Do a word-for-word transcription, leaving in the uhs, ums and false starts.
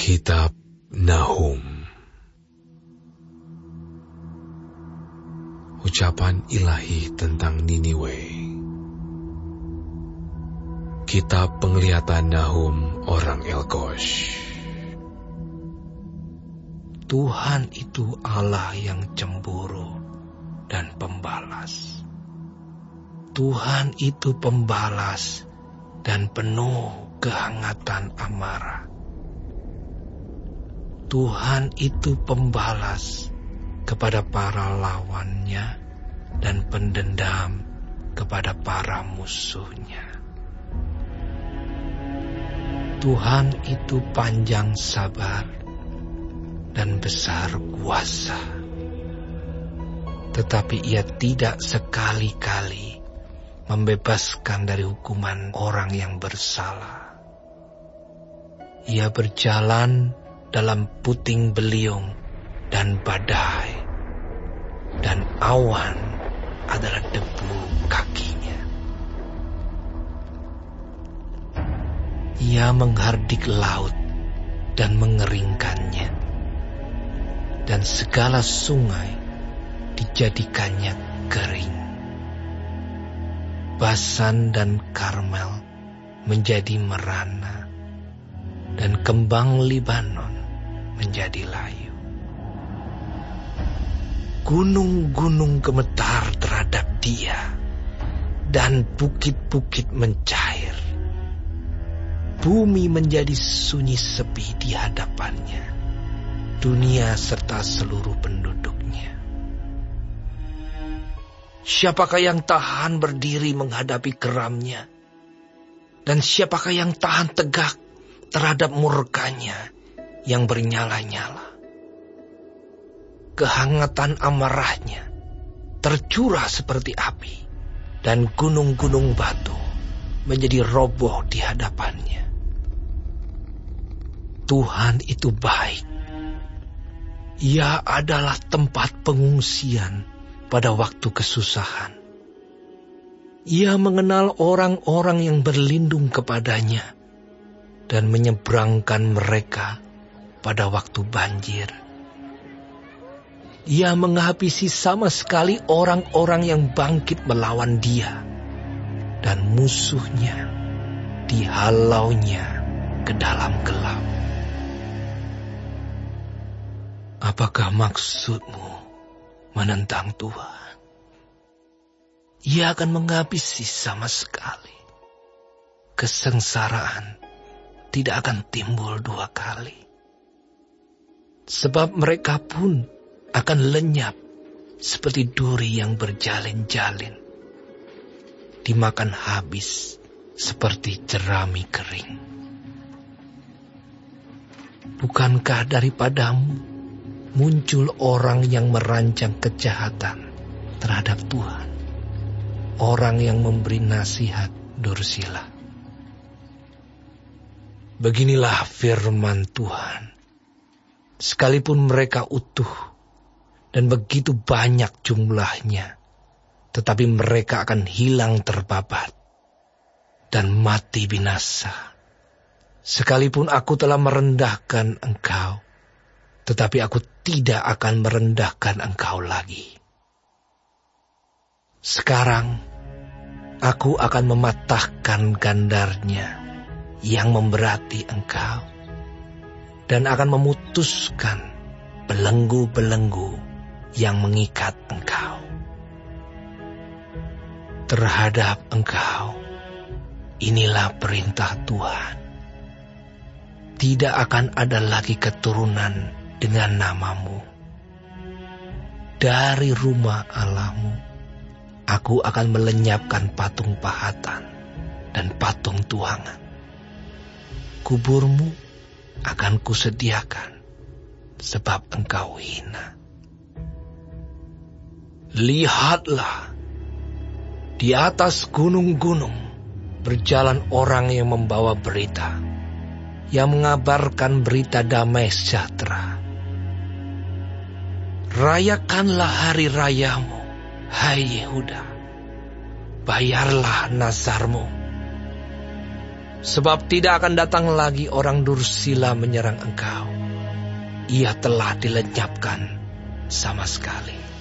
Kitab Nahum. Ucapan ilahi tentang Niniwe. Kitab Penglihatan Nahum orang Elkosh. Tuhan itu Allah yang cemburu dan pembalas. Tuhan itu pembalas dan penuh kehangatan amarah. Tuhan itu pembalas kepada para lawannya dan pendendam kepada para musuhnya. Tuhan itu panjang sabar dan besar kuasa, tetapi Ia tidak sekali-kali membebaskan dari hukuman orang yang bersalah. Ia berjalan dalam puting beliung dan badai, dan awan adalah debu kakinya. Ia menghardik laut dan mengeringkannya, dan segala sungai dijadikannya kering. Basan dan Karmel menjadi merana, dan kembang Libanon menjadi layu. Gunung-gunung gemetar terhadap Dia, dan bukit-bukit mencair. Bumi menjadi sunyi sepi di hadapannya, dunia serta seluruh penduduknya. Siapakah yang tahan berdiri menghadapi geramnya? Dan siapakah yang tahan tegak terhadap murkanya yang bernyala-nyala? Kehangatan amarahnya tercurah seperti api, dan gunung-gunung batu menjadi roboh di hadapannya. Tuhan itu baik. Ia adalah tempat pengungsian pada waktu kesusahan. Ia mengenal orang-orang yang berlindung kepadanya dan menyeberangkan mereka pada waktu banjir. Ia menghabisi sama sekali orang-orang yang bangkit melawan Dia, dan musuhnya dihalaunya ke dalam gelap. Apakah maksudmu menentang Tuhan? Ia akan menghabisi sama sekali. Kesengsaraan tidak akan timbul dua kali. Sebab mereka pun akan lenyap seperti duri yang berjalin-jalin, dimakan habis seperti jerami kering. Bukankah daripadamu muncul orang yang merancang kejahatan terhadap Tuhan, orang yang memberi nasihat dursila? Beginilah firman Tuhan. Sekalipun mereka utuh dan begitu banyak jumlahnya, tetapi mereka akan hilang terbabat dan mati binasa. Sekalipun aku telah merendahkan engkau, tetapi aku tidak akan merendahkan engkau lagi. Sekarang aku akan mematahkan gandarnya yang memberati engkau, dan akan memutuskan belenggu-belenggu yang mengikat engkau. Terhadap engkau, inilah perintah Tuhan. Tidak akan ada lagi keturunan dengan namamu. Dari rumah Allahmu, aku akan melenyapkan patung pahatan dan patung tuangan. Kuburmu akan kusediakan, sebab engkau hina. Lihatlah, di atas gunung-gunung berjalan orang yang membawa berita, yang mengabarkan berita damai sejahtera. Rayakanlah hari rayamu, hai Yehuda. Bayarlah nazarmu. Sebab tidak akan datang lagi orang dursila menyerang engkau. Ia telah dilenyapkan sama sekali.